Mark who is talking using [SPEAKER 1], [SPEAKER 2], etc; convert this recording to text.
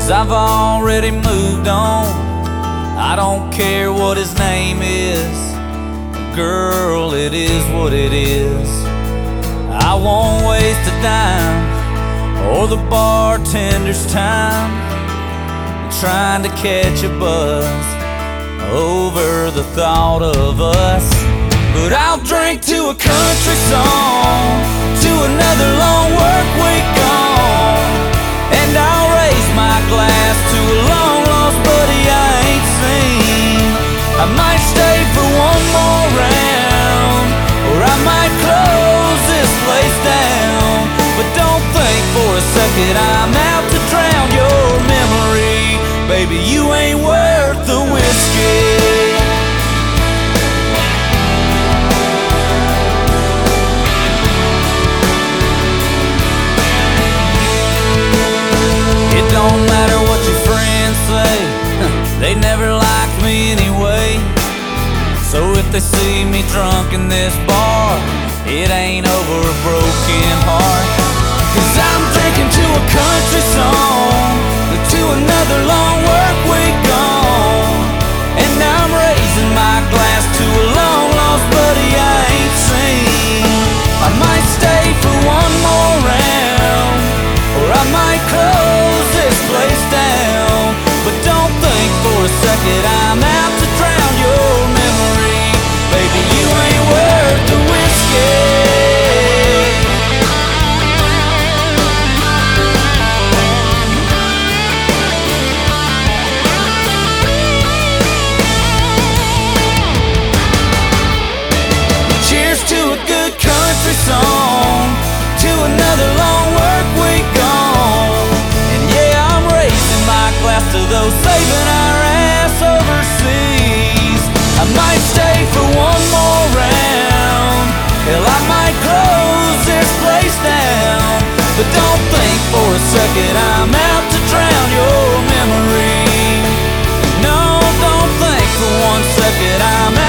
[SPEAKER 1] 'cause I've already moved on. I don't care what his name is, girl, it is what it is. I won't waste a dime or the bartender's time trying to catch a buzz over the thought of us. But I'll drink to a country song, to another long work week gone, and I'll raise my glass to a long lost buddy I ain't seen. I might stay for one more round, or I might close this place down. But don't think for a second I'm out to drown your memory. Baby, you ain't worth the whiskey. It don't matter what your friends say, they never liked me anyway. So if they see me drunk in this bar, it ain't over a broken heart. 'Cause I'm drinking to a country song, to another long work week gone, and I'm raising my glass to a long lost buddy I ain't seen. I might stay for one more round, or I might close this place down. But don't think for a second I'm out to drown your memory. Baby, you ain't worth the whiskey. Cheers to a good country song, to another long work week gone. And yeah, I'm raising my glass to those saving our ass overseas. I might stay for one more round, hell, I might close this place down. But don't think for a second I'm out to drown your memory. No, don't think for one second I'm